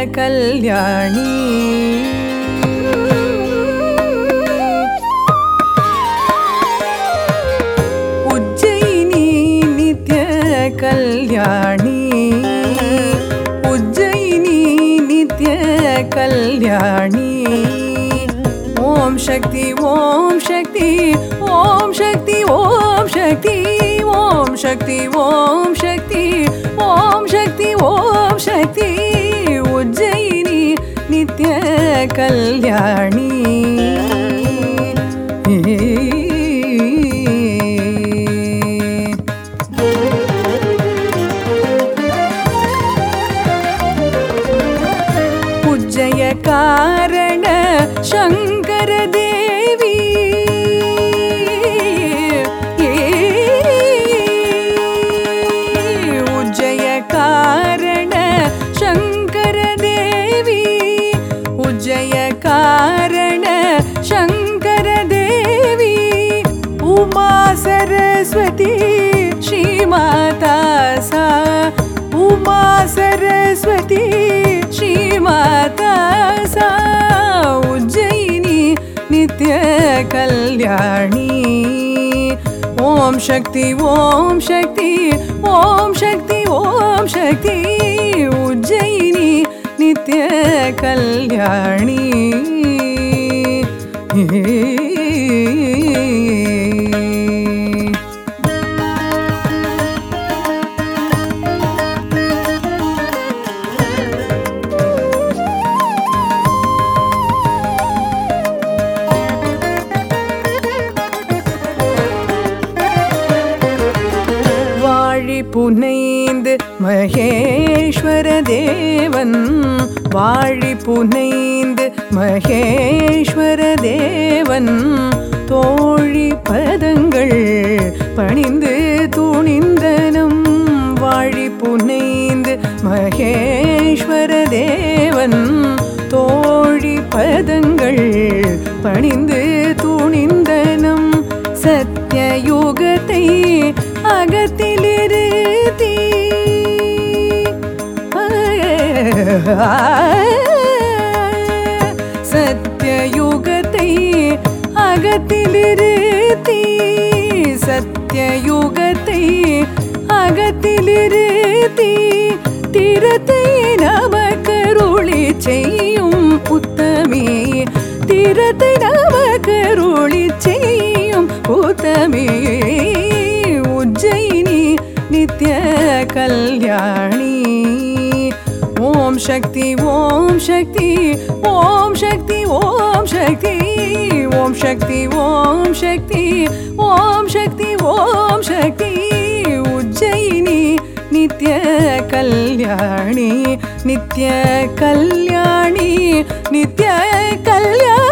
कल्याणी उज्जयिनी नित्य कल्याणी उज्जयिनी नित्य कल्याणी ओम शक्ति ओम शक्ति ओम शक्ति ओम शक्ति ओम शक्ति ओम शक्ति ओम शक्ति ओम शक्ति उज्जयिनी नित्य कल्याणी उज्जय कारण शंकर देवी उज्जय कारण शंकर देवी उज्जय कारण शंकर देवी उमा सरस्वती श्री माता सा उमा सरस्वती श्री माता सा उज्जयिनी नित्य कल्याणी ओम शक्ति ओम शक्ति ओम शक्ति ओम शक्ति उज्जयिनी नित्य कल्याणी புனைந்து மகேஸ்வர தேவன் வாழி புனைந்து மகேஸ்வர தேவன் தோழி பதங்கள் பணிந்து துணிந்தனம் வாழி புனைந்து மகேஸ்வர தேவன் தோழி பதங்கள் பணிந்து துணிந்தனம் சத்யயுகத்தை அகத்திலிருத்தி சத்யயுகத்தை அகத்திலிருத்தி சத்யயுகத்தை அகத்திலிருத்தி திறத்தை நமக்கருளி செய்யும் உத்தமே திறத்தை நமக்கருளி செய்யும் உத்தமே उज्जयिनी नित्य कल्याणी ओम शक्ति ओम शक्ति ओम शक्ति ओम शक्ति ओम शक्ति ओम शक्ति ओम शक्ति ओम शक्ति उज्जयिनी नित्य कल्याणी नित्य कल्याणी नित्य कल्याणी